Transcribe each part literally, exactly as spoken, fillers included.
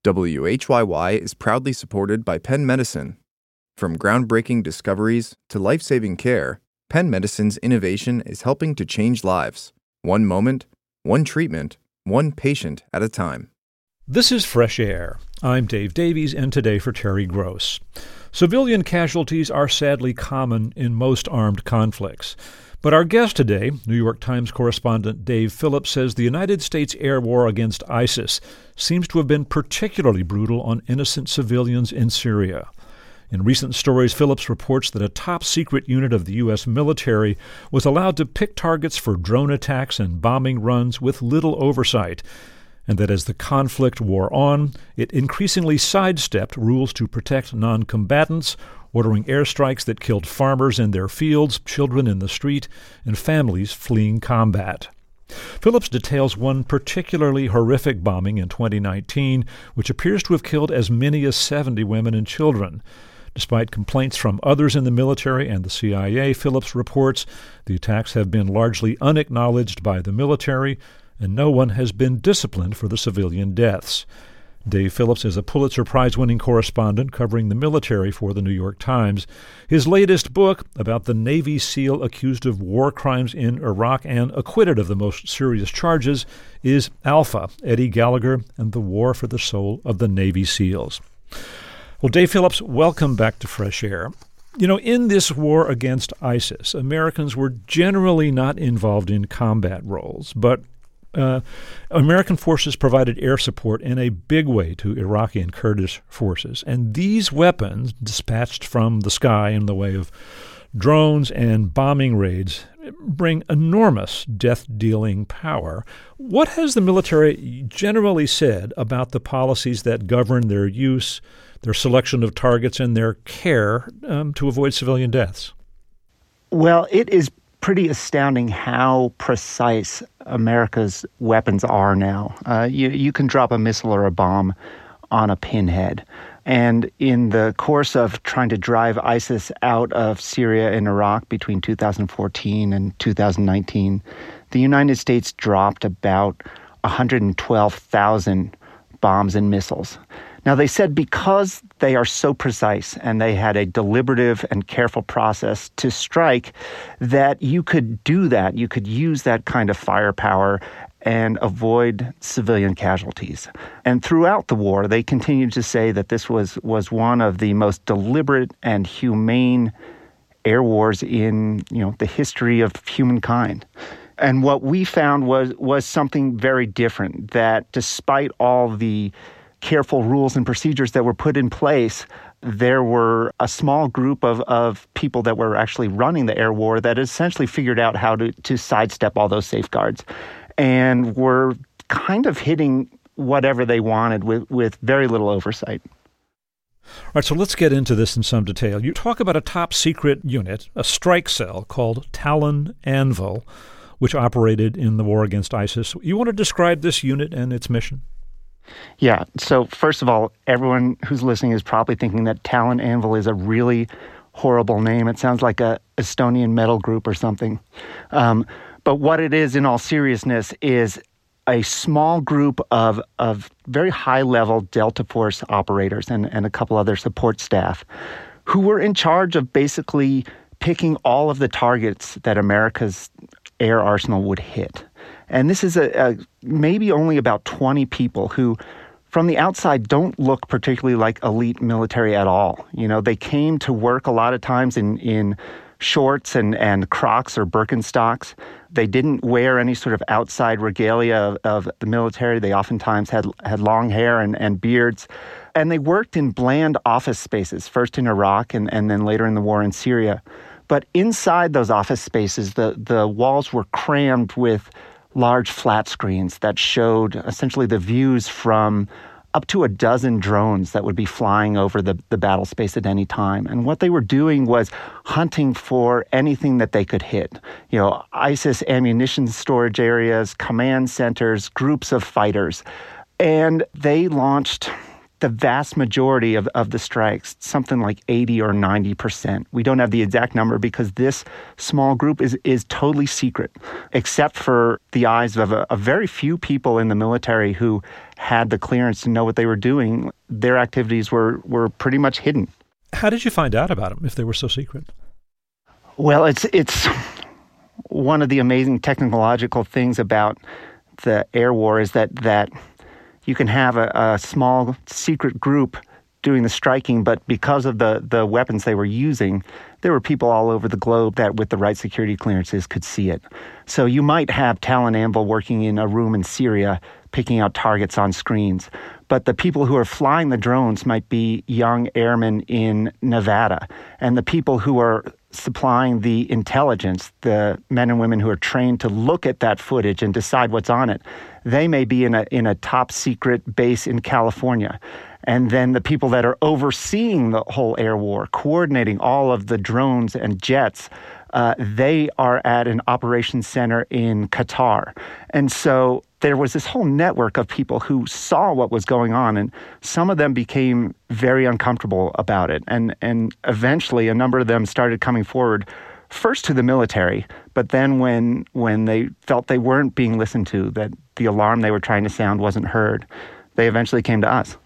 W H Y Y is proudly supported by Penn Medicine. From groundbreaking discoveries to life-saving care, Penn Medicine's innovation is helping to change lives, one moment, one treatment, one patient at a time. This is Fresh Air. I'm Dave Davies, and today for Terry Gross. Civilian casualties are sadly common in most armed conflicts. But our guest today, New York Times correspondent Dave Phillips, says the United States air war against ISIS seems to have been particularly brutal on innocent civilians in Syria. In recent stories, Phillips reports that a top-secret unit of the U S military was allowed to pick targets for drone attacks and bombing runs with little oversight, and that as the conflict wore on, it increasingly sidestepped rules to protect non-combatants, ordering airstrikes that killed farmers in their fields, children in the street, and families fleeing combat. Phillips details one particularly horrific bombing in twenty nineteen, which appears to have killed as many as seventy women and children. Despite complaints from others in the military and the C I A, Phillips reports the attacks have been largely unacknowledged by the military, and no one has been disciplined for the civilian deaths. Dave Phillips is a Pulitzer Prize-winning correspondent covering the military for the New York Times. His latest book about the Navy SEAL accused of war crimes in Iraq and acquitted of the most serious charges is Alpha, Eddie Gallagher and the War for the Soul of the Navy SEALs. Well, Dave Phillips, welcome back to Fresh Air. You know, in this war against ISIS, Americans were generally not involved in combat roles, but Uh, American forces provided air support in a big way to Iraqi and Kurdish forces. And these weapons, dispatched from the sky in the way of drones and bombing raids, bring enormous death-dealing power. What has the military generally said about the policies that govern their use, their selection of targets, and their care um, to avoid civilian deaths? Well, it is pretty astounding how precise America's weapons are now. Uh, you, you can drop a missile or a bomb on a pinhead. And in the course of trying to drive ISIS out of Syria and Iraq between two thousand fourteen and two thousand nineteen, the United States dropped about one hundred twelve thousand bombs and missiles. Now, they said because they are so precise and they had a deliberative and careful process to strike, that you could do that. You could use that kind of firepower and avoid civilian casualties. And throughout the war, they continued to say that this was, was one of the most deliberate and humane air wars in, you know, the history of humankind. And what we found was was something very different, that despite all the careful rules and procedures that were put in place, there were a small group of, of people that were actually running the air war that essentially figured out how to, to sidestep all those safeguards and were kind of hitting whatever they wanted with, with very little oversight. All right, so let's get into this in some detail. You talk about a top-secret unit, a strike cell called Talon Anvil, which operated in the war against ISIS. You want to describe this unit and its mission? Yeah. So first of all, everyone who's listening is probably thinking that Talon Anvil is a really horrible name. It sounds like a Estonian metal group or something. Um, but what it is, in all seriousness, is a small group of of very high-level Delta Force operators and, and a couple other support staff who were in charge of basically picking all of the targets that America's air arsenal would hit. And this is a, a maybe only about twenty people who, from the outside, don't look particularly like elite military at all. You know, they came to work a lot of times in, in shorts and, and Crocs or Birkenstocks. They didn't wear any sort of outside regalia of, of the military. They oftentimes had had long hair and, and beards. And they worked in bland office spaces, first in Iraq and, and then later in the war in Syria. But inside those office spaces, the, the walls were crammed with large flat screens that showed essentially the views from up to a dozen drones that would be flying over the, the battle space at any time. And what they were doing was hunting for anything that they could hit. You know, ISIS ammunition storage areas, command centers, groups of fighters. And they launched the vast majority of, of the strikes, something like eighty or ninety percent. We don't have the exact number because this small group is, is totally secret, except for the eyes of a, a very few people in the military who had the clearance to know what they were doing. Their activities were, were pretty much hidden. How did you find out about them if they were so secret? Well, it's it's one of the amazing technological things about the air war is that that you can have a, a small secret group doing the striking, but because of the, the weapons they were using, there were people all over the globe that with the right security clearances could see it. So you might have Talon Anvil working in a room in Syria picking out targets on screens, but the people who are flying the drones might be young airmen in Nevada, and the people who are supplying the intelligence, the men and women who are trained to look at that footage and decide what's on it, they may be in a in a top secret base in California. And then the people that are overseeing the whole air war, coordinating all of the drones and jets, uh, they are at an operations center in Qatar. And so there was this whole network of people who saw what was going on, and some of them became very uncomfortable about it. And, and eventually a number of them started coming forward, first to the military, but then when when they felt they weren't being listened to, that the alarm they were trying to sound wasn't heard, they eventually came to us.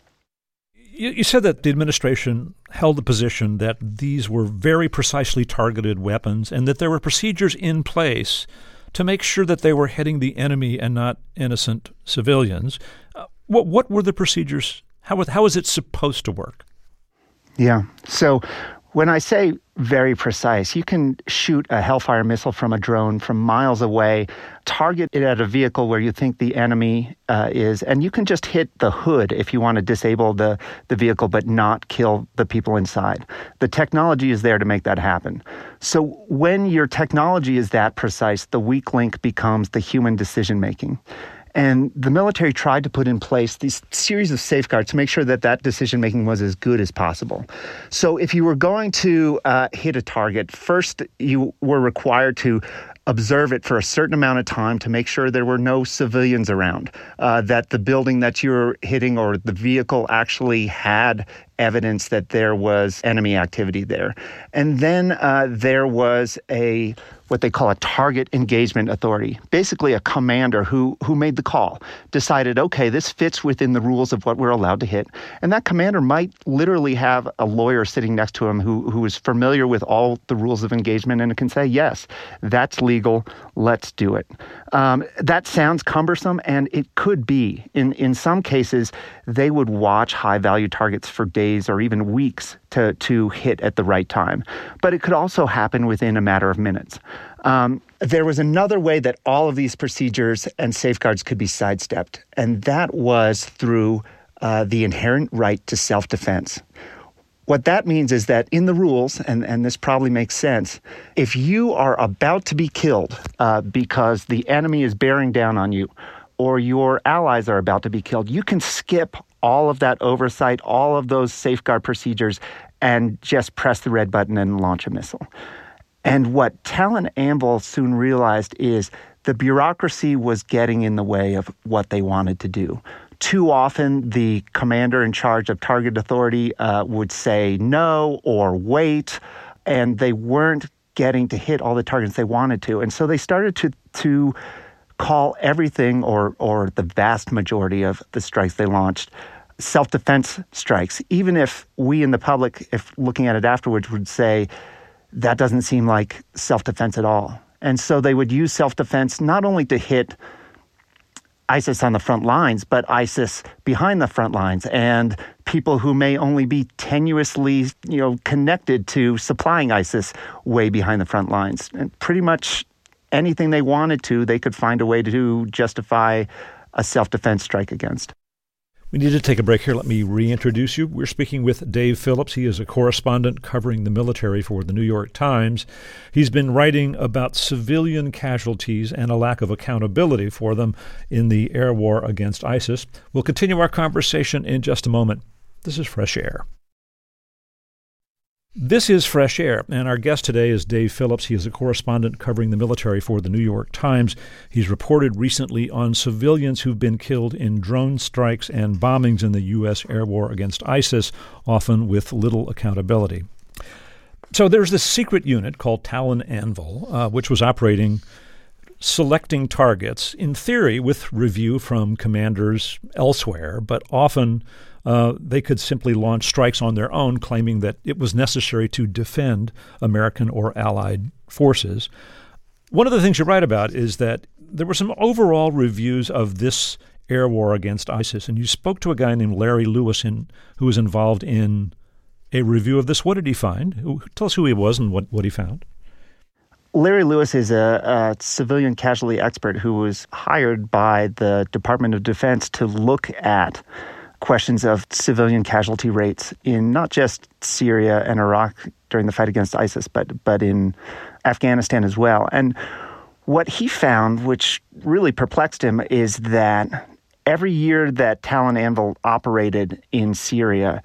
You, you said that the administration held the position that these were very precisely targeted weapons and that there were procedures in place to make sure that they were hitting the enemy and not innocent civilians. Uh, what what were the procedures? How was, how was it supposed to work? Yeah. So when I say very precise, you can shoot a Hellfire missile from a drone from miles away, target it at a vehicle where you think the enemy uh, is, and you can just hit the hood if you want to disable the, the vehicle but not kill the people inside. The technology is there to make that happen. So when your technology is that precise, the weak link becomes the human decision-making. And the military tried to put in place these series of safeguards to make sure that that decision-making was as good as possible. So if you were going to uh, hit a target, first you were required to observe it for a certain amount of time to make sure there were no civilians around, uh, that the building that you're hitting or the vehicle actually had evidence that there was enemy activity there. And then uh, there was a what they call a target engagement authority, basically a commander who who made the call, decided, okay, this fits within the rules of what we're allowed to hit. And that commander might literally have a lawyer sitting next to him who who is familiar with all the rules of engagement and can say, yes, that's legal, let's do it. Um, that sounds cumbersome, and it could be. In, in some cases, they would watch high-value targets for days or even weeks to, to hit at the right time. But it could also happen within a matter of minutes. Um, there was another way that all of these procedures and safeguards could be sidestepped, and that was through uh, the inherent right to self-defense. What that means is that in the rules, and, and this probably makes sense, if you are about to be killed uh, because the enemy is bearing down on you or your allies are about to be killed, you can skip all of that oversight, all of those safeguard procedures, and just press the red button and launch a missile. And what Talon Anvil soon realized is the bureaucracy was getting in the way of what they wanted to do. Too often, the commander in charge of target authority uh, would say no or wait, and they weren't getting to hit all the targets they wanted to. And so they started to to call everything, or or the vast majority of the strikes they launched, self-defense strikes, even if we in the public, if looking at it afterwards, would say that doesn't seem like self-defense at all. And so they would use self-defense not only to hit ISIS on the front lines, but ISIS behind the front lines and people who may only be tenuously, you know, connected to supplying ISIS way behind the front lines. And pretty much anything they wanted to, they could find a way to justify a self-defense strike against. We need to take a break here. Let me reintroduce you. We're speaking with Dave Phillips. He is a correspondent covering the military for the New York Times. He's been writing about civilian casualties and a lack of accountability for them in the air war against ISIS. We'll continue our conversation in just a moment. This is Fresh Air. This is Fresh Air, and our guest today is Dave Phillips. He is a correspondent covering the military for the New York Times. He's reported recently on civilians who've been killed in drone strikes and bombings in the U S air war against ISIS, often with little accountability. So there's this secret unit called Talon Anvil, uh, which was operating, selecting targets, in theory with review from commanders elsewhere, but often Uh, they could simply launch strikes on their own, claiming that it was necessary to defend American or allied forces. One of the things you write about is that there were some overall reviews of this air war against ISIS, and you spoke to a guy named Larry Lewis in, who was involved in a review of this. What did he find? Tell us who he was and what, what he found. Larry Lewis is a, a civilian casualty expert who was hired by the Department of Defense to look at questions of civilian casualty rates in not just Syria and Iraq during the fight against ISIS, but but in Afghanistan as well. And what he found, which really perplexed him, is that every year that Talon Anvil operated in Syria,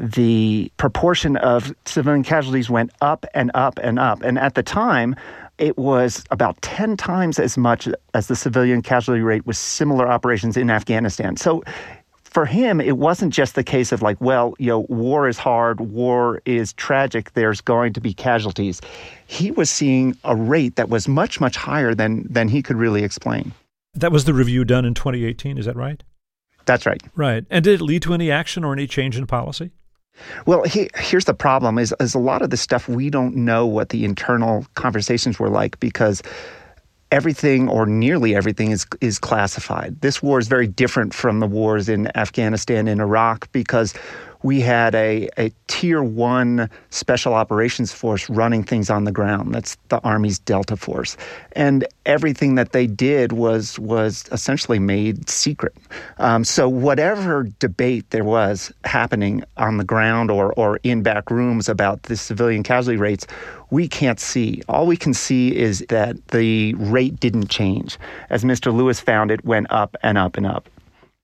the proportion of civilian casualties went up and up and up. And at the time, it was about ten times as much as the civilian casualty rate with similar operations in Afghanistan. So for him, it wasn't just the case of like, well, you know, war is hard, war is tragic, there's going to be casualties. He was seeing a rate that was much, much higher than than he could really explain. That was the review done in twenty eighteen, is that right? That's right. Right. And did it lead to any action or any change in policy? Well, he, here's the problem, is, is a lot of the stuff we don't know what the internal conversations were like because everything or nearly everything is is classified. This war is very different from the wars in Afghanistan and Iraq because we had a, a tier one special operations force running things on the ground. That's the Army's Delta Force. And everything that they did was was essentially made secret. Um, so whatever debate there was happening on the ground or, or in back rooms about the civilian casualty rates, we can't see. All we can see is that the rate didn't change. As Mister Lewis found, it went up and up and up.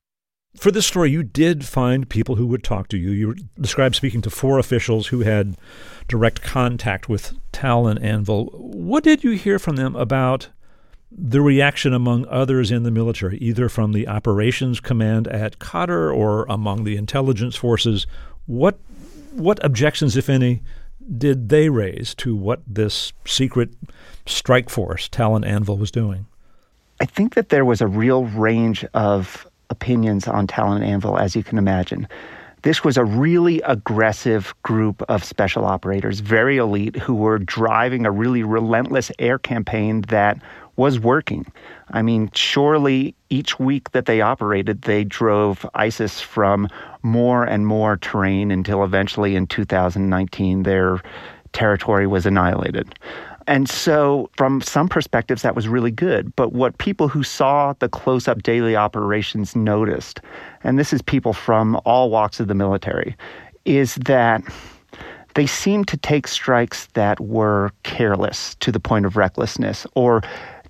For this story, you did find people who would talk to you. You described speaking to four officials who had direct contact with Talon Anvil. What did you hear from them about the reaction among others in the military, either from the operations command at Qatar or among the intelligence forces? What what objections, if any, did they raise to what this secret strike force, Talon Anvil, was doing? I think that there was a real range of opinions on Talon Anvil, as you can imagine. This was a really aggressive group of special operators, very elite, who were driving a really relentless air campaign that was working. I mean, surely each week that they operated, they drove ISIS from more and more terrain until eventually in two thousand nineteen, their territory was annihilated. And so from some perspectives, that was really good. But what people who saw the close-up daily operations noticed, and this is people from all walks of the military, is that they seemed to take strikes that were careless to the point of recklessness or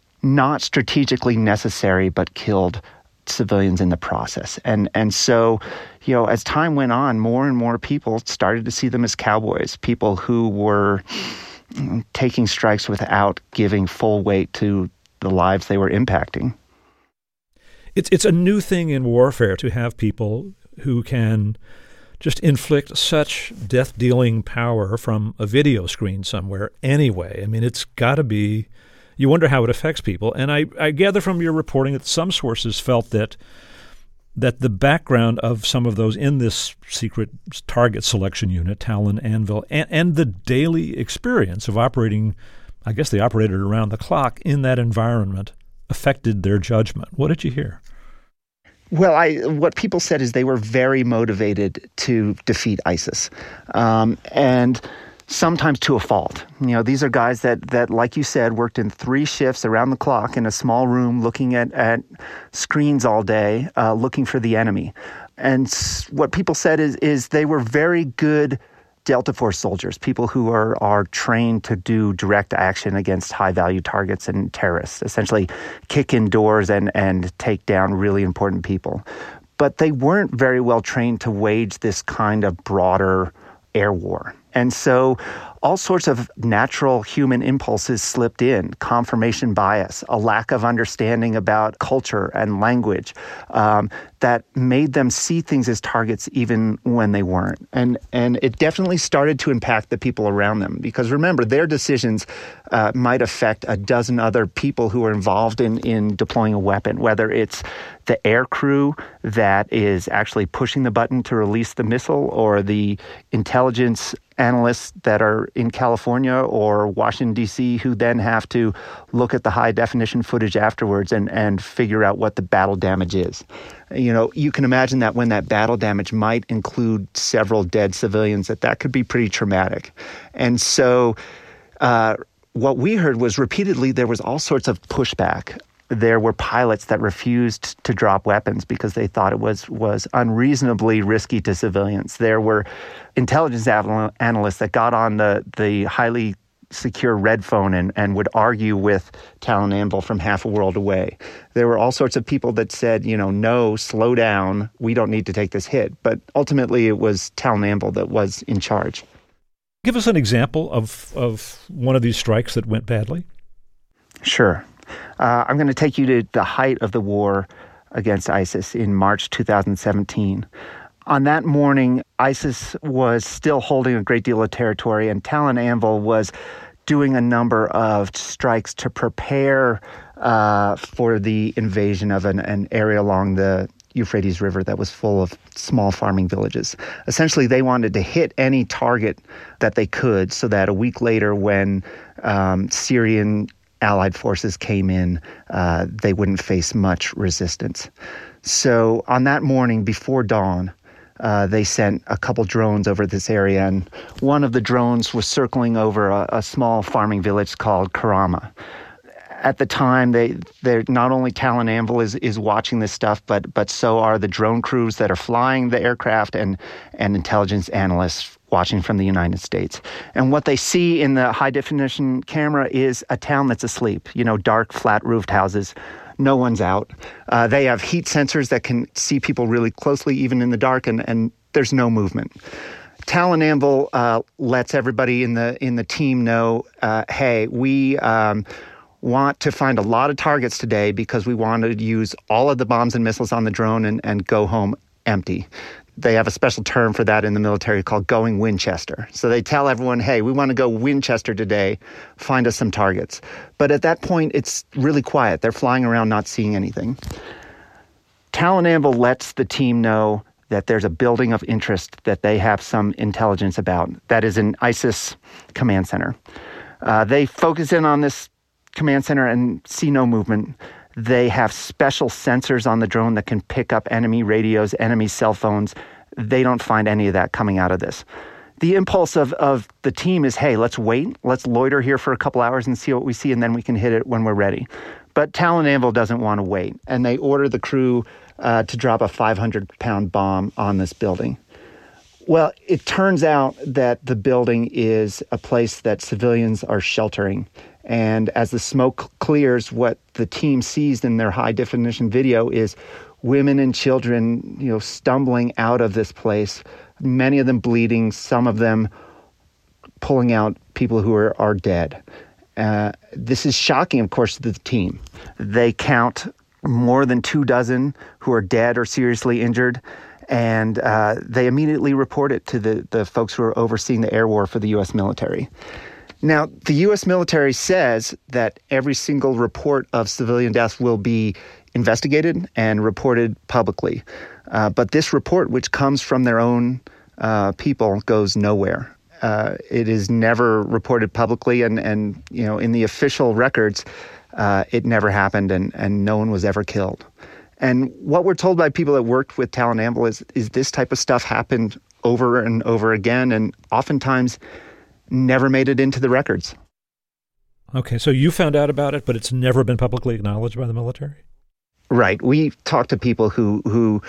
not strategically necessary but killed civilians in the process. And and so, you know, as time went on, more and more people started to see them as cowboys, people who were taking strikes without giving full weight to the lives they were impacting. It's it's a new thing in warfare to have people who can just inflict such death-dealing power from a video screen somewhere anyway. I mean, it's got to be, you wonder how it affects people. And I, I gather from your reporting that some sources felt that that the background of some of those in this secret target selection unit, Talon Anvil, and, and the daily experience of operating, I guess they operated around the clock in that environment, affected their judgment. What did you hear? Well, I what people said is they were very motivated to defeat ISIS. Um, and sometimes to a fault. You know, these are guys that, that, like you said, worked in three shifts around the clock in a small room looking at, at screens all day, uh, looking for the enemy. And what people said is is they were very good Delta Force soldiers, people who are, are trained to do direct action against high-value targets and terrorists, essentially kick in doors and, and take down really important people. But they weren't very well trained to wage this kind of broader air war. And so all sorts of natural human impulses slipped in, confirmation bias, a lack of understanding about culture and language um, that made them see things as targets even when they weren't. And and it definitely started to impact the people around them, because remember, their decisions uh, might affect a dozen other people who are involved in, in deploying a weapon, whether it's the air crew that is actually pushing the button to release the missile, or the intelligence analysts that are in California or Washington, D C, who then have to look at the high-definition footage afterwards and, and figure out what the battle damage is. You know, you can imagine that when that battle damage might include several dead civilians, that that could be pretty traumatic. And so uh, what we heard was repeatedly there was all sorts of pushback. There were pilots that refused to drop weapons because they thought it was was unreasonably risky to civilians. There were intelligence analysts that got on the, the highly secure red phone and, and would argue with Talon Anvil from half a world away. There were all sorts of people that said, you know, no, slow down, we don't need to take this hit. But ultimately it was Talon Anvil that was in charge. Give us an example of, of one of these strikes that went badly. Sure. Uh, I'm going to take you to the height of the war against ISIS in March two thousand seventeen. On that morning, ISIS was still holding a great deal of territory, and Talon Anvil was doing a number of strikes to prepare uh, for the invasion of an, an area along the Euphrates River that was full of small farming villages. Essentially, they wanted to hit any target that they could so that a week later, when um, Syrian Allied forces came in, uh, they wouldn't face much resistance. So on that morning before dawn, uh, they sent a couple drones over this area, and one of the drones was circling over a, a small farming village called Karama. At the time, they they're not only Talon Anvil is, is watching this stuff, but but so are the drone crews that are flying the aircraft and and intelligence analysts watching from the United States. And what they see in the high-definition camera is a town that's asleep, you know, dark, flat-roofed houses. No one's out. Uh, they have heat sensors that can see people really closely, even in the dark, and, and there's no movement. Talon Anvil uh, lets everybody in the in the team know, uh, hey, we um, want to find a lot of targets today because we want to use all of the bombs and missiles on the drone and, and go home empty. They have a special term for that in the military called going Winchester. So they tell everyone, hey, we want to go Winchester today, find us some targets. But at that point, it's really quiet. They're flying around not seeing anything. Talon Anvil lets the team know that there's a building of interest that they have some intelligence about. That is an ISIS command center. Uh, they focus in on this command center and see no movement. They have special sensors on the drone that can pick up enemy radios, enemy cell phones. They don't find any of that coming out of this. The impulse of, of the team is, hey, let's wait. Let's loiter here for a couple hours and see what we see, and then we can hit it when we're ready. But Talon Anvil doesn't want to wait, and they order the crew uh, to drop a five hundred pound bomb on this building. Well, it turns out that the building is a place that civilians are sheltering. And as the smoke clears, what the team sees in their high-definition video is women and children, you know, stumbling out of this place, many of them bleeding, some of them pulling out people who are, are dead. Uh, this is shocking, of course, to the team. They count more than two dozen who are dead or seriously injured, and uh, they immediately report it to the, the folks who are overseeing the air war for the U S military. Now, the U S military says that every single report of civilian deaths will be investigated and reported publicly. Uh, but this report, which comes from their own uh, people, goes nowhere. Uh, it is never reported publicly, and, and you know, in the official records, uh, it never happened, and, and no one was ever killed. And what we're told by people that worked with Talon Anvil is, is this type of stuff happened over and over again, and oftentimes never made it into the records. Okay, so you found out about it, but it's never been publicly acknowledged by the military? Right. We talked to people who who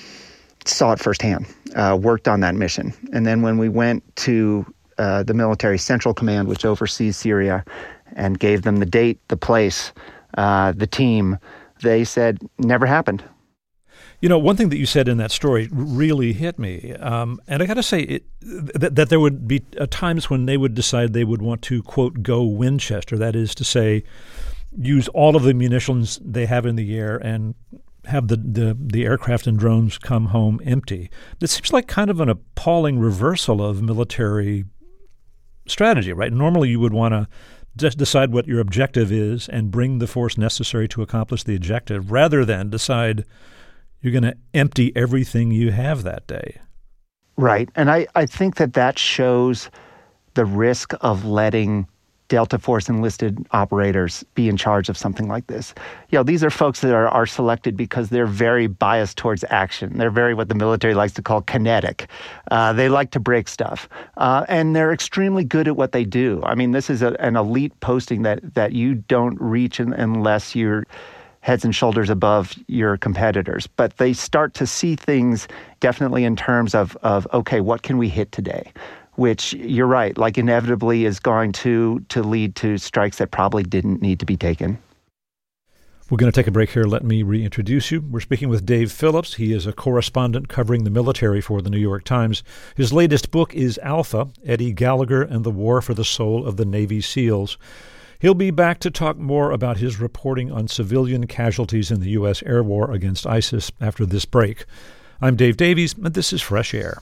saw it firsthand, uh, worked on that mission. And then when we went to uh, the military central command, which oversees Syria, and gave them the date, the place, uh, the team, they said never happened. You know, one thing that you said in that story really hit me. Um, and I got to say it, th- that there would be uh, times when they would decide they would want to, quote, go Winchester. That is to say, use all of the munitions they have in the air and have the, the, the aircraft and drones come home empty. It seems like kind of an appalling reversal of military strategy, right? Normally you would want to just decide what your objective is and bring the force necessary to accomplish the objective rather than decide you're going to empty everything you have that day. Right. And I, I think that that shows the risk of letting Delta Force enlisted operators be in charge of something like this. You know, these are folks that are, are selected because they're very biased towards action. They're very what the military likes to call kinetic. Uh, they like to break stuff. Uh, and they're extremely good at what they do. I mean, this is a, an elite posting that, that you don't reach in, unless you're heads and shoulders above your competitors. But they start to see things definitely in terms of, of okay, what can we hit today? Which, you're right, like inevitably is going to, to lead to strikes that probably didn't need to be taken. We're going to take a break here. Let me reintroduce you. We're speaking with Dave Phillips. He is a correspondent covering the military for the New York Times. His latest book is Alpha, Eddie Gallagher and the War for the Soul of the Navy SEALs. He'll be back to talk more about his reporting on civilian casualties in the U S air war against ISIS after this break. I'm Dave Davies, and this is Fresh Air.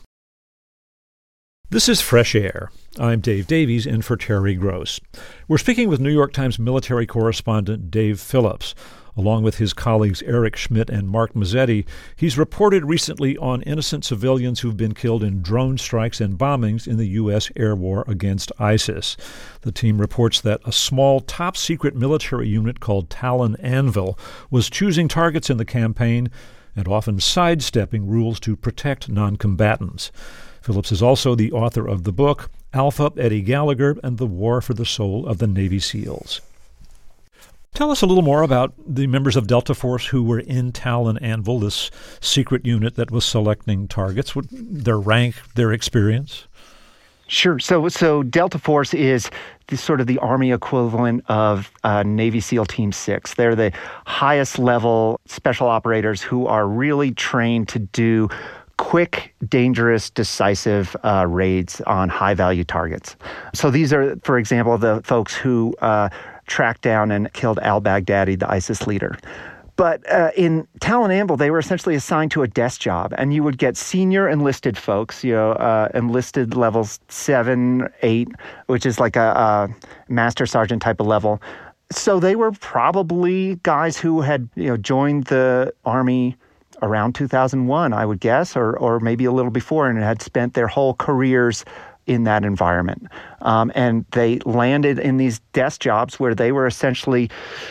This is Fresh Air. I'm Dave Davies, in for Terry Gross. We're speaking with New York Times military correspondent Dave Phillips. Along with his colleagues Eric Schmidt and Mark Mazzetti, he's reported recently on innocent civilians who've been killed in drone strikes and bombings in the U S air war against ISIS. The team reports that a small top-secret military unit called Talon Anvil was choosing targets in the campaign and often sidestepping rules to protect non-combatants. Phillips is also the author of the book, Alpha, Eddie Gallagher and the War for the Soul of the Navy SEALs. Tell us a little more about the members of Delta Force who were in Talon Anvil, this secret unit that was selecting targets, their rank, their experience. Sure. So so Delta Force is the, sort of the Army equivalent of uh, Navy SEAL Team six. They're the highest level special operators who are really trained to do quick, dangerous, decisive uh, raids on high-value targets. So these are, for example, the folks who uh, tracked down and killed al-Baghdadi, the ISIS leader. But uh, in Talon Anvil, they were essentially assigned to a desk job, and you would get senior enlisted folks, you know, uh, enlisted levels seven, eight, which is like a, a master sergeant type of level. So they were probably guys who had, you know, joined the Army around two thousand one, I would guess, or or maybe a little before, and had spent their whole careers in that environment. Um, and they landed in these desk jobs where they were essentially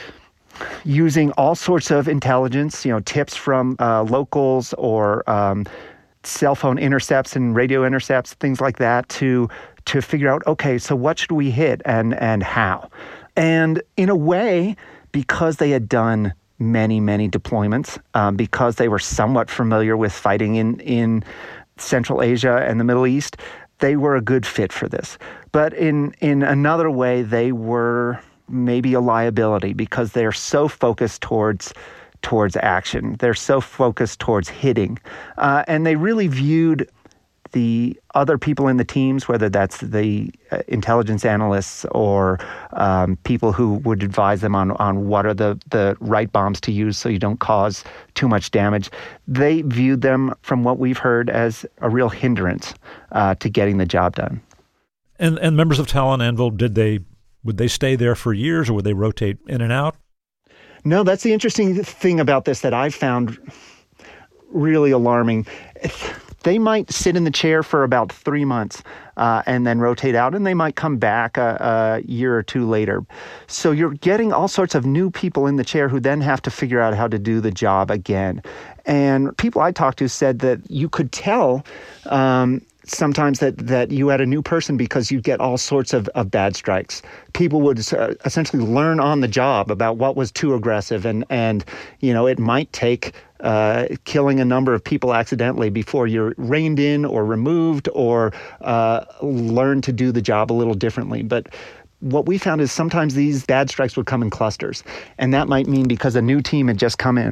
using all sorts of intelligence, you know, tips from uh, locals or um, cell phone intercepts and radio intercepts, things like that, to to figure out, okay, so what should we hit and and how? And in a way, because they had done many, many deployments, um, because they were somewhat familiar with fighting in, in Central Asia and the Middle East, they were a good fit for this. But in, in another way, they were maybe a liability because they're so focused towards towards action. They're so focused towards hitting. Uh, and they really viewed the other people in the teams, whether that's the uh, intelligence analysts or um, people who would advise them on, on what are the, the right bombs to use so you don't cause too much damage, they viewed them, from what we've heard, as a real hindrance uh, to getting the job done. And and members of Talon Anvil, did they would they stay there for years, or would they rotate in and out? No, that's the interesting thing about this that I found really alarming. They might sit in the chair for about three months uh, and then rotate out, and they might come back a, a year or two later. So you're getting all sorts of new people in the chair who then have to figure out how to do the job again. And people I talked to said that you could tell um, sometimes that, that you had a new person because you'd get all sorts of, of bad strikes. People would uh, essentially learn on the job about what was too aggressive, and, and you know, it might take Uh, killing a number of people accidentally before you're reined in or removed or uh, learn to do the job a little differently. But what we found is sometimes these bad strikes would come in clusters, and that might mean because a new team had just come in.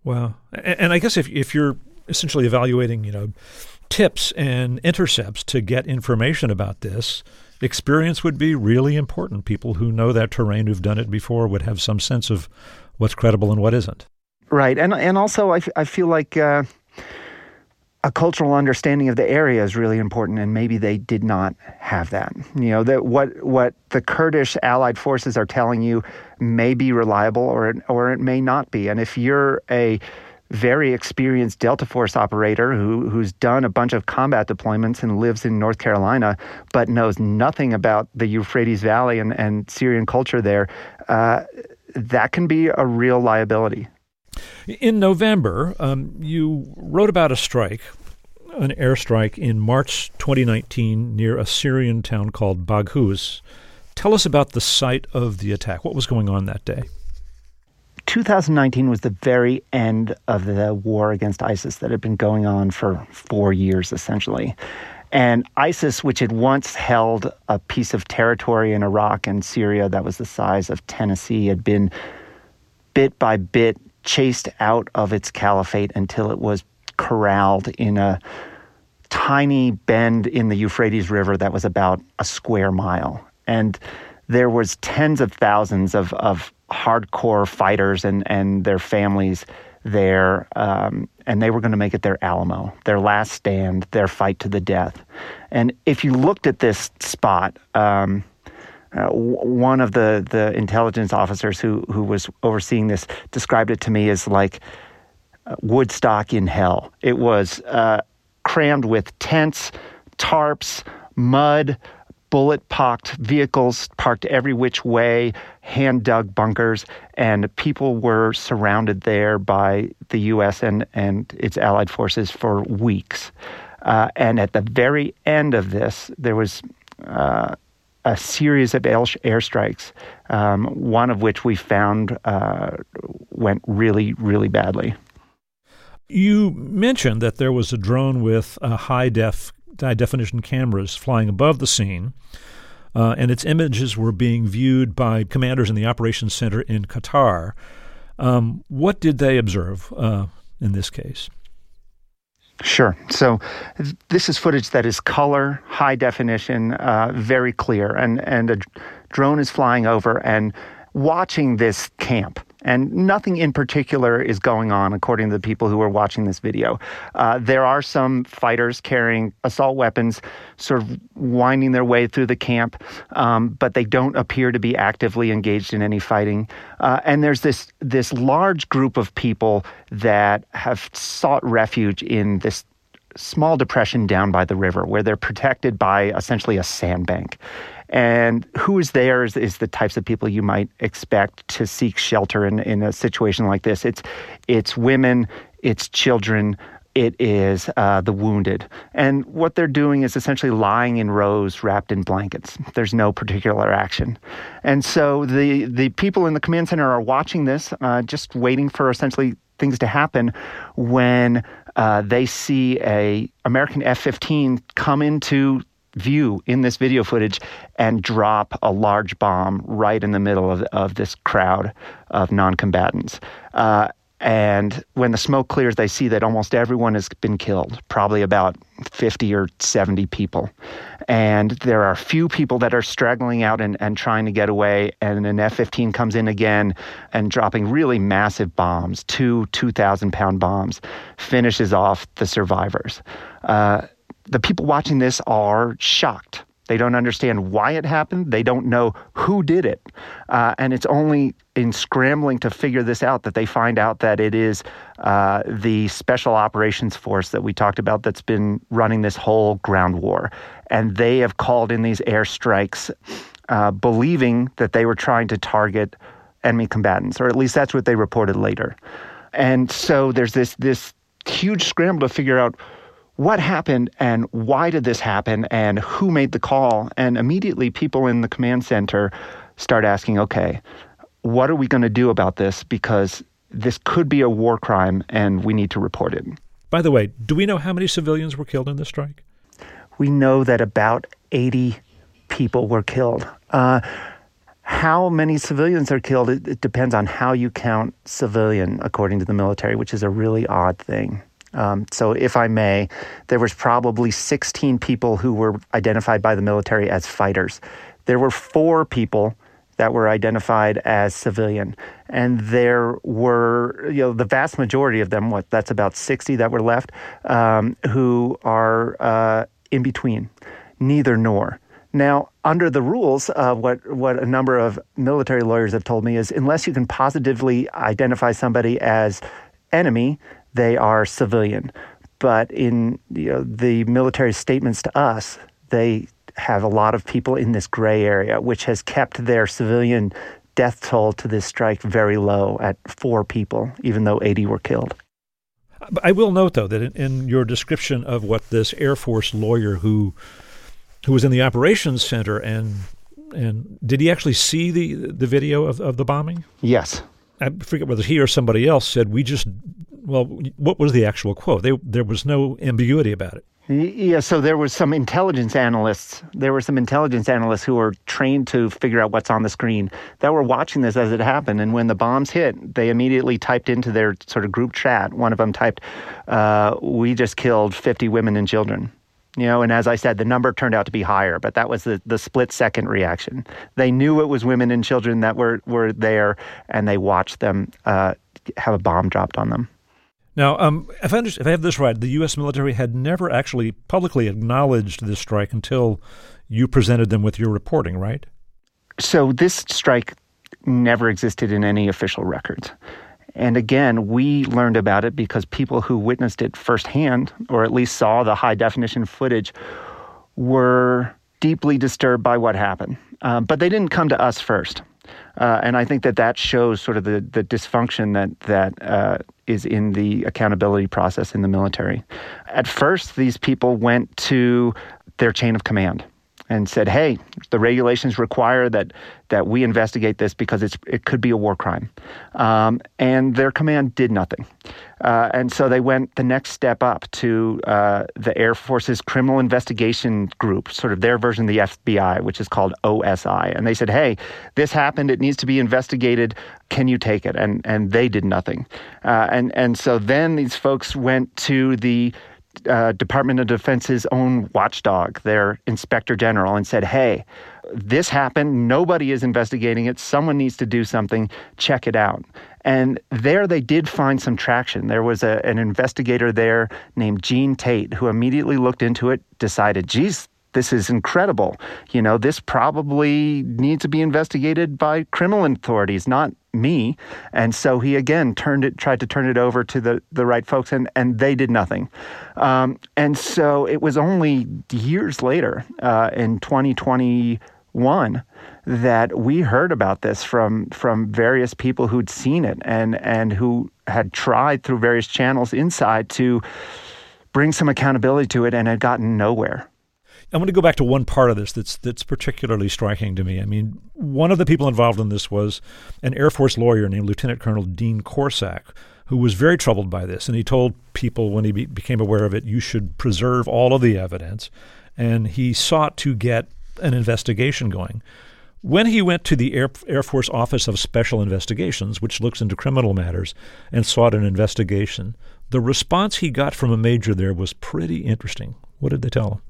Wow. And, and I guess if if you're essentially evaluating, you know, tips and intercepts to get information about this, experience would be really important. People who know that terrain, who've done it before, would have some sense of what's credible and what isn't. Right. And and also I, f- I feel like uh, a cultural understanding of the area is really important, and maybe they did not have that. You know, that what what the Kurdish allied forces are telling you may be reliable, or it, or it may not be. And if you're a very experienced Delta Force operator who who's done a bunch of combat deployments and lives in North Carolina, but knows nothing about the Euphrates Valley and, and Syrian culture there, uh, that can be a real liability. In November, um, you wrote about a strike, an airstrike in March twenty nineteen near a Syrian town called Baghuz. Tell us about the site of the attack. What was going on that day? two thousand nineteen was the very end of the war against ISIS that had been going on for four years, essentially. And ISIS, which had once held a piece of territory in Iraq and Syria that was the size of Tennessee, had been bit by bit chased out of its caliphate until it was corralled in a tiny bend in the Euphrates River that was about a square mile. And there was tens of thousands of, of hardcore fighters and, and their families there, um, and they were going to make it their Alamo, their last stand, their fight to the death. And if you looked at this spot, um, uh, w- one of the, the intelligence officers who, who was overseeing this described it to me as like uh, Woodstock in hell. It was uh, crammed with tents, tarps, mud, bullet-pocked vehicles parked every which way, hand-dug bunkers, and people were surrounded there by the U S and, and its allied forces for weeks. Uh, and at the very end of this, there was uh, a series of air airstrikes, um, one of which we found uh, went really, really badly. You mentioned that there was a drone with a high-def high-definition cameras flying above the scene, uh, and its images were being viewed by commanders in the operations center in Qatar. Um, what did they observe uh, in this case? Sure. So th- this is footage that is color, high definition, uh, very clear, and, and a d- drone is flying over and watching this camp. And nothing in particular is going on, according to the people who are watching this video. Uh, there are some fighters carrying assault weapons, sort of winding their way through the camp, um, but they don't appear to be actively engaged in any fighting. Uh, and there's this this large group of people that have sought refuge in this small depression down by the river, where they're protected by essentially a sandbank. And who is there is, is the types of people you might expect to seek shelter in, in a situation like this. It's it's women, it's children, it is uh, the wounded. And what they're doing is essentially lying in rows wrapped in blankets. There's no particular action. And so the, the people in the command center are watching this, uh, just waiting for essentially things to happen when uh, they see a American F fifteen come into view in this video footage and drop a large bomb right in the middle of, of this crowd of non-combatants. Uh, and when the smoke clears, they see that almost everyone has been killed, probably about fifty or seventy people. And there are a few people that are straggling out and, and trying to get away, and an F fifteen comes in again and dropping really massive bombs, two two thousand pound bombs, finishes off the survivors. Uh, The people watching this are shocked. They don't understand why it happened. They don't know who did it. Uh, and it's only in scrambling to figure this out that they find out that it is uh, the Special Operations Force that we talked about that's been running this whole ground war. And they have called in these airstrikes uh, believing that they were trying to target enemy combatants, or at least that's what they reported later. And so there's this this huge scramble to figure out what happened and why did this happen and who made the call. And immediately people in the command center start asking, okay, what are we going to do about this? Because this could be a war crime and we need to report it. By the way, do we know how many civilians were killed in this strike? We know that about eighty people were killed. Uh, how many civilians are killed, it, it depends on how you count civilian, according to the military, which is a really odd thing. Um, so if I may, there was probably sixteen people who were identified by the military as fighters. There were four people that were identified as civilian. And there were, you know, the vast majority of them, what, that's about sixty that were left, um, who are uh, in between, neither nor. Now, under the rules, uh, what what a number of military lawyers have told me is unless you can positively identify somebody as enemy, they are civilian. But in you know, the military statements to us, they have a lot of people in this gray area, which has kept their civilian death toll to this strike very low at four people, even though eighty were killed. I will note, though, that in, in your description of what this Air Force lawyer who who was in the operations center, and and did he actually see the the video of, of the bombing? Yes. I forget whether he or somebody else said, we just, well, what was the actual quote? They, there was no ambiguity about it. Yeah, so there was some intelligence analysts. There were some intelligence analysts who were trained to figure out what's on the screen that were watching this as it happened. And when the bombs hit, they immediately typed into their sort of group chat. One of them typed, uh, we just killed fifty women and children. You know, and as I said, the number turned out to be higher, but that was the, the split-second reaction. They knew it was women and children that were, were there, and they watched them uh, have a bomb dropped on them. Now, um, if, I if I have this right, the U S military had never actually publicly acknowledged this strike until you presented them with your reporting, right? So this strike never existed in any official records. And again, we learned about it because people who witnessed it firsthand, or at least saw the high-definition footage, were deeply disturbed by what happened. Uh, but they didn't come to us first. Uh, and I think that that shows sort of the, the dysfunction that, that uh, is in the accountability process in the military. At first, these people went to their chain of command and said, hey, the regulations require that that we investigate this because it's it could be a war crime. Um, and their command did nothing. Uh, and so they went the next step up to uh, the Air Force's Criminal Investigation Group, sort of their version of the F B I, which is called O S I. And they said, hey, this happened. It needs to be investigated. Can you take it? And and they did nothing. Uh, and, and so then these folks went to the Uh, Department of Defense's own watchdog, their inspector general, and said, hey, this happened. Nobody is investigating it. Someone needs to do something. Check it out. And there they did find some traction. There was a, an investigator there named Gene Tate who immediately looked into it, decided, geez, this is incredible. You know, this probably needs to be investigated by criminal authorities, not me. And so he again turned it, tried to turn it over to the, the right folks, and, and they did nothing. Um, and so it was only years later, uh, in twenty twenty-one, that we heard about this from from various people who'd seen it and and who had tried through various channels inside to bring some accountability to it and had gotten nowhere. I want to go back to one part of this that's that's particularly striking to me. I mean, one of the people involved in this was an Air Force lawyer named Lieutenant Colonel Dean Korsak, who was very troubled by this. And he told people when he be, became aware of it, you should preserve all of the evidence. And he sought to get an investigation going. When he went to the Air, Air Force Office of Special Investigations, which looks into criminal matters, and sought an investigation, the response he got from a major there was pretty interesting. What did they tell him?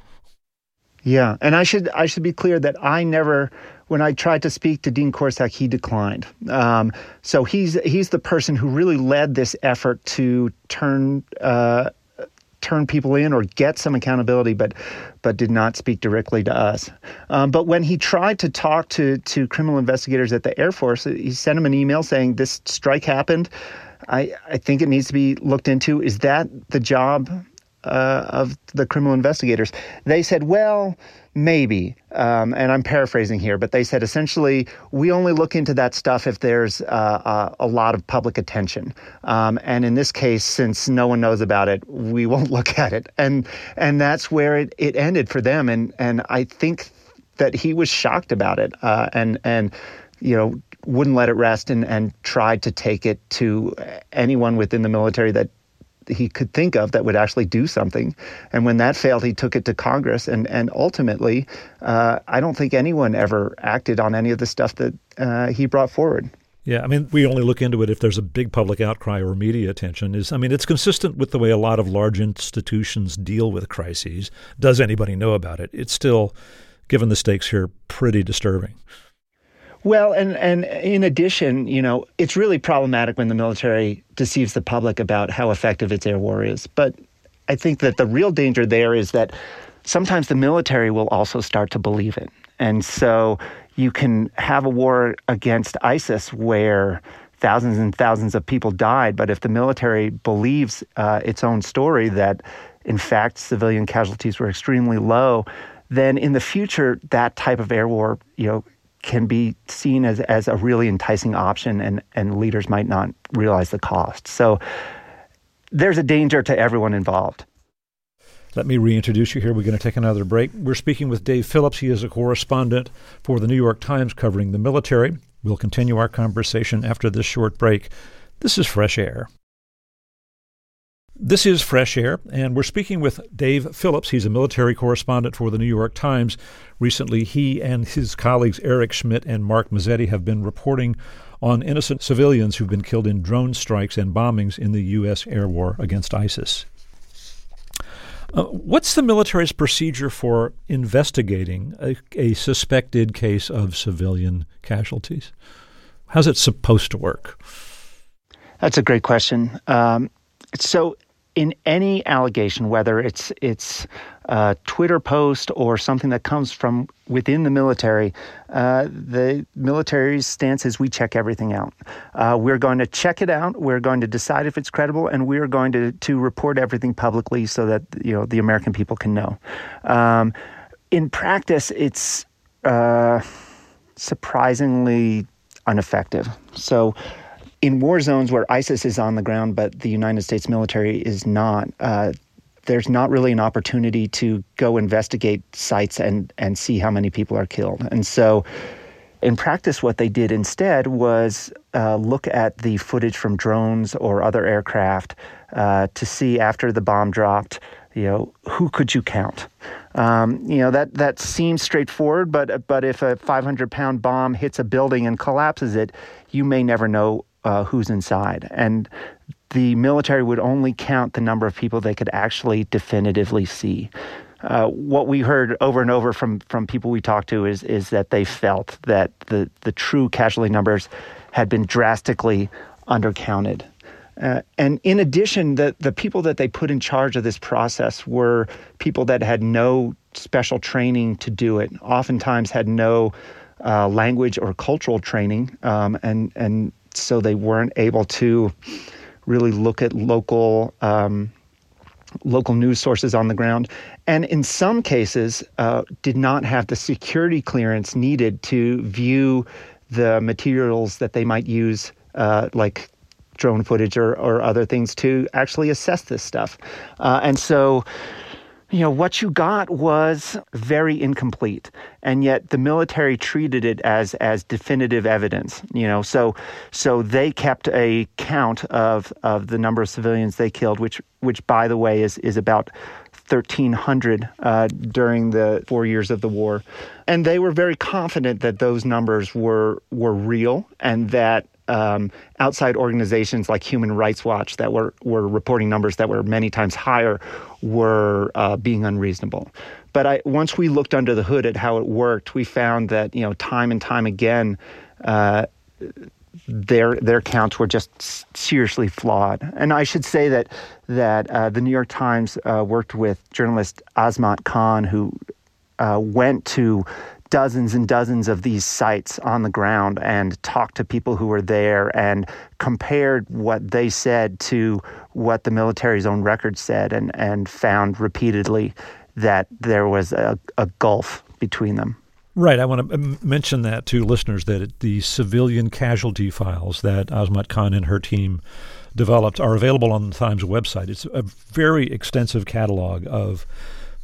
Yeah, and I should I should be clear that I never, when I tried to speak to Dean Korsak, he declined. Um, so he's he's the person who really led this effort to turn uh, turn people in or get some accountability, but but did not speak directly to us. Um, but when he tried to talk to to criminal investigators at the Air Force, he sent them an email saying this strike happened. I I think it needs to be looked into. Is that the job Uh, of the criminal investigators? They said, well, maybe. Um, and I'm paraphrasing here, but they said essentially, we only look into that stuff if there's uh, uh, a lot of public attention. Um, and in this case, since no one knows about it, we won't look at it. And and that's where it, it ended for them. And and I think that he was shocked about it uh, and and you know wouldn't let it rest and, and tried to take it to anyone within the military that he could think of that would actually do something. And when that failed, he took it to Congress. And, and ultimately, uh, I don't think anyone ever acted on any of the stuff that uh, he brought forward. Yeah, I mean, we only look into it if there's a big public outcry or media attention. Is I mean, it's consistent with the way a lot of large institutions deal with crises. Does anybody know about it? It's still, given the stakes here, pretty disturbing. Well, and, and in addition, you know, it's really problematic when the military deceives the public about how effective its air war is. But I think that the real danger there is that sometimes the military will also start to believe it. And so you can have a war against ISIS where thousands and thousands of people died, but if the military believes uh, its own story that, in fact, civilian casualties were extremely low, then in the future, that type of air war, you know, can be seen as, as a really enticing option, and, and leaders might not realize the cost. So there's a danger to everyone involved. Let me reintroduce you here. We're going to take another break. We're speaking with Dave Phillips. He is a correspondent for the New York Times covering the military. We'll continue our conversation after this short break. This is Fresh Air. This is Fresh Air, and we're speaking with Dave Phillips. He's a military correspondent for the New York Times. Recently, he and his colleagues Eric Schmidt and Mark Mazzetti have been reporting on innocent civilians who've been killed in drone strikes and bombings in the U S air war against ISIS. Uh, what's the military's procedure for investigating a, a suspected case of civilian casualties? How's it supposed to work? That's a great question. Um, so in any allegation, whether it's it's a Twitter post or something that comes from within the military, uh, the military's stance is we check everything out. Uh, we're going to check it out. We're going to decide if it's credible, and we're going to, to report everything publicly so that, you know, the American people can know. Um, in practice, it's uh, surprisingly ineffective. So in war zones where ISIS is on the ground, but the United States military is not, uh, there's not really an opportunity to go investigate sites and, and see how many people are killed. And so in practice, what they did instead was uh, look at the footage from drones or other aircraft uh, to see after the bomb dropped, you know, who could you count? Um, you know, that, that seems straightforward, but, but if a five hundred pound bomb hits a building and collapses it, you may never know Uh, who's inside. And the military would only count the number of people they could actually definitively see. Uh, what we heard over and over from, from people we talked to is is that they felt that the, the true casualty numbers had been drastically undercounted. Uh, and in addition, the, the people that they put in charge of this process were people that had no special training to do it, oftentimes had no uh, language or cultural training, um, and and so they weren't able to really look at local um, local news sources on the ground, and in some cases uh, did not have the security clearance needed to view the materials that they might use, uh, like drone footage or, or other things, to actually assess this stuff. Uh, and so, you know, what you got was very incomplete, and yet the military treated it as as definitive evidence. You know, so so they kept a count of of the number of civilians they killed, which which by the way is is about thirteen hundred uh, during the four years of the war, and they were very confident that those numbers were were real, and that Um, outside organizations like Human Rights Watch that were, were reporting numbers that were many times higher were uh, being unreasonable. But I, once we looked under the hood at how it worked, we found that, you know, time and time again, uh, their their counts were just seriously flawed. And I should say that that uh, the New York Times uh, worked with journalist Azmat Khan, who uh, went to dozens and dozens of these sites on the ground and talked to people who were there and compared what they said to what the military's own records said, and, and found repeatedly that there was a, a gulf between them. Right. I want to mention that to listeners, that the civilian casualty files that Azmat Khan and her team developed are available on the Times website. It's a very extensive catalog of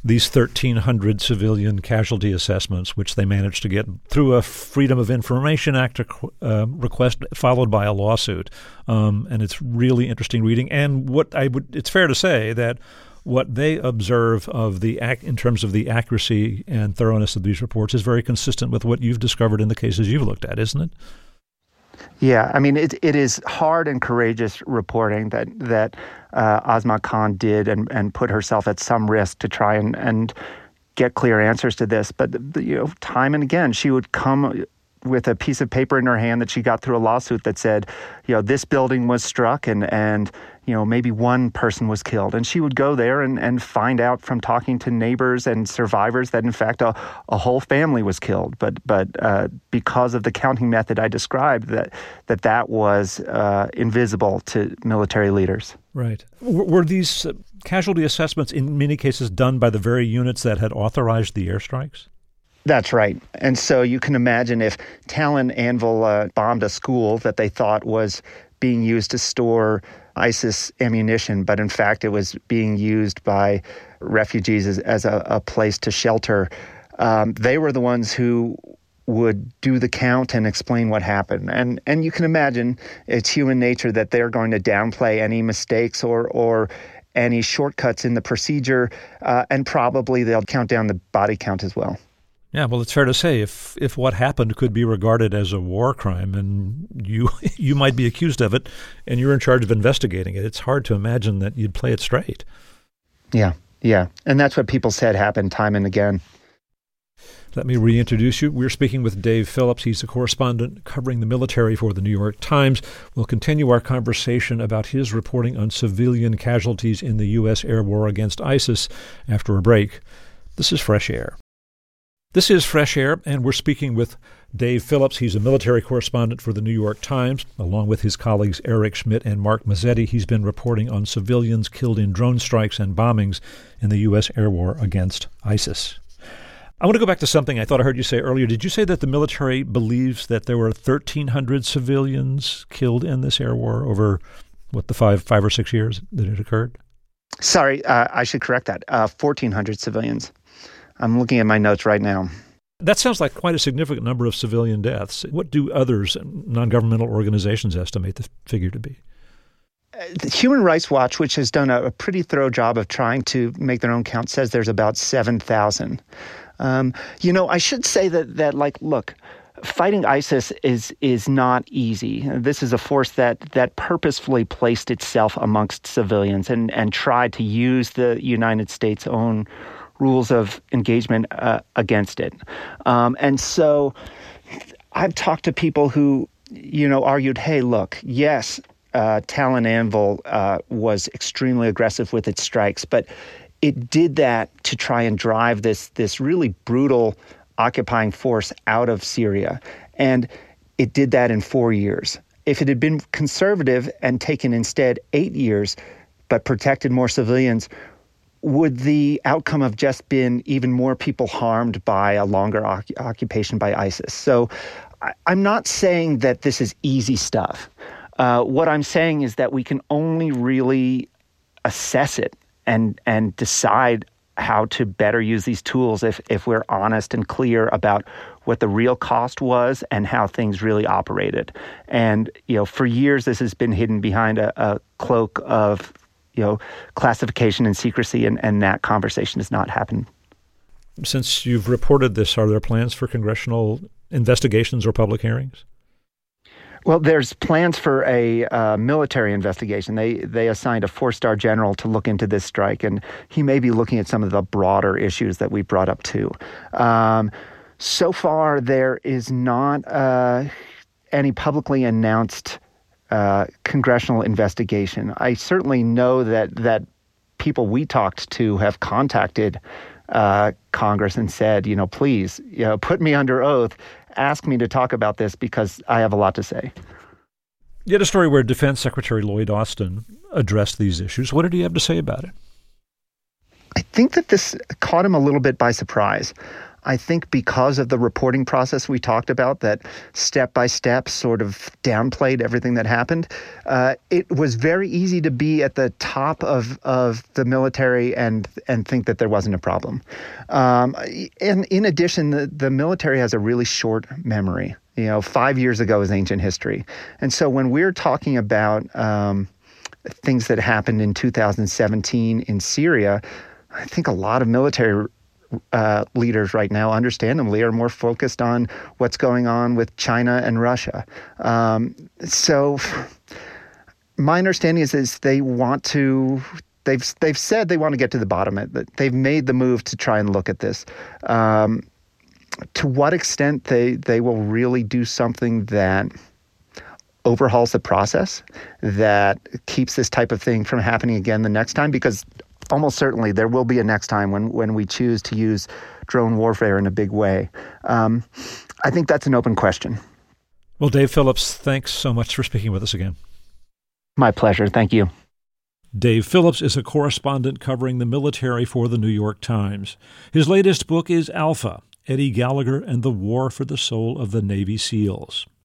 these thirteen hundred civilian casualty assessments, which they managed to get through a Freedom of Information Act uh, request followed by a lawsuit. Um, and it's really interesting reading. And what I would, it's fair to say that what they observe of the ac- in terms of the accuracy and thoroughness of these reports is very consistent with what you've discovered in the cases you've looked at, isn't it? Yeah, I mean, it it is hard and courageous reporting that that uh, Azmat Khan did and, and put herself at some risk to try and, and get clear answers to this. But, you know, time and again, she would come with a piece of paper in her hand that she got through a lawsuit that said, you know, this building was struck and, and you know, maybe one person was killed. And she would go there and, and find out from talking to neighbors and survivors that, in fact, a, a whole family was killed. But but uh, because of the counting method I described, that that, that was uh, invisible to military leaders. Right. W- were these uh, casualty assessments in many cases done by the very units that had authorized the airstrikes? That's right. And so you can imagine if Talon Anvil uh, bombed a school that they thought was being used to store ISIS ammunition, but in fact it was being used by refugees as, as a, a place to shelter. Um, they were the ones who would do the count and explain what happened. And and you can imagine it's human nature that they're going to downplay any mistakes or or any shortcuts in the procedure, uh, and probably they'll count down the body count as well. Yeah, well, it's fair to say if if what happened could be regarded as a war crime and you you might be accused of it and you're in charge of investigating it, it's hard to imagine that you'd play it straight. Yeah, yeah. And that's what people said happened time and again. Let me reintroduce you. We're speaking with Dave Phillips. He's a correspondent covering the military for the New York Times. We'll continue our conversation about his reporting on civilian casualties in the U S air war against ISIS after a break. This is Fresh Air. This is Fresh Air, and we're speaking with Dave Phillips. He's a military correspondent for the New York Times. Along with his colleagues Eric Schmidt and Mark Mazzetti, he's been reporting on civilians killed in drone strikes and bombings in the U S air war against ISIS. I want to go back to something I thought I heard you say earlier. Did you say that the military believes that there were thirteen hundred civilians killed in this air war over, what, the five five or six years that it occurred? Sorry, uh, I should correct that. Uh, fourteen hundred civilians. I'm looking at my notes right now. That sounds like quite a significant number of civilian deaths. What do others, non-governmental organizations, estimate the figure to be? Uh, the Human Rights Watch, which has done a, a pretty thorough job of trying to make their own count, says there's about seven thousand. Um, you know, I should say that, that like, look, fighting ISIS is is not easy. This is a force that that purposefully placed itself amongst civilians and, and tried to use the United States' own rules of engagement uh, against it. Um, and so I've talked to people who, you know, argued, hey, look, yes, uh, Talon Anvil uh, was extremely aggressive with its strikes, but it did that to try and drive this this really brutal occupying force out of Syria. And it did that in four years. If it had been conservative and taken instead eight years, but protected more civilians, would the outcome have just been even more people harmed by a longer oc- occupation by ISIS? So I, I'm not saying that this is easy stuff. Uh, what I'm saying is that we can only really assess it and and decide how to better use these tools if, if we're honest and clear about what the real cost was and how things really operated. And, you know, for years this has been hidden behind a, a cloak of you know, classification and secrecy, and, and that conversation has not happened. Since you've reported this, are there plans for congressional investigations or public hearings? Well, there's plans for a uh, military investigation. They they assigned a four-star general to look into this strike, and he may be looking at some of the broader issues that we brought up too. Um, so far, there is not uh, any publicly announced Uh, congressional investigation. I certainly know that that people we talked to have contacted uh, Congress and said, you know, please, you know, put me under oath, ask me to talk about this because I have a lot to say. You had a story where Defense Secretary Lloyd Austin addressed these issues. What did he have to say about it? I think that this caught him a little bit by surprise. I think because of the reporting process we talked about, that step by step sort of downplayed everything that happened, uh, it was very easy to be at the top of, of the military and and think that there wasn't a problem. Um, and in addition, the, the military has a really short memory. You know, five years ago is ancient history. And so when we're talking about um, things that happened in two thousand seventeen in Syria, I think a lot of military uh, leaders right now, understandably, are more focused on what's going on with China and Russia. Um, so my understanding is, is they want to, they've they've said they want to get to the bottom of it. They've made the move to try and look at this. Um, to what extent they, they will really do something that overhauls the process, that keeps this type of thing from happening again the next time, because almost certainly there will be a next time when, when we choose to use drone warfare in a big way. Um, I think that's an open question. Well, Dave Phillips, thanks so much for speaking with us again. My pleasure. Thank you. Dave Phillips is a correspondent covering the military for the New York Times. His latest book is Alpha, Eddie Gallagher and the War for the Soul of the Navy SEALs.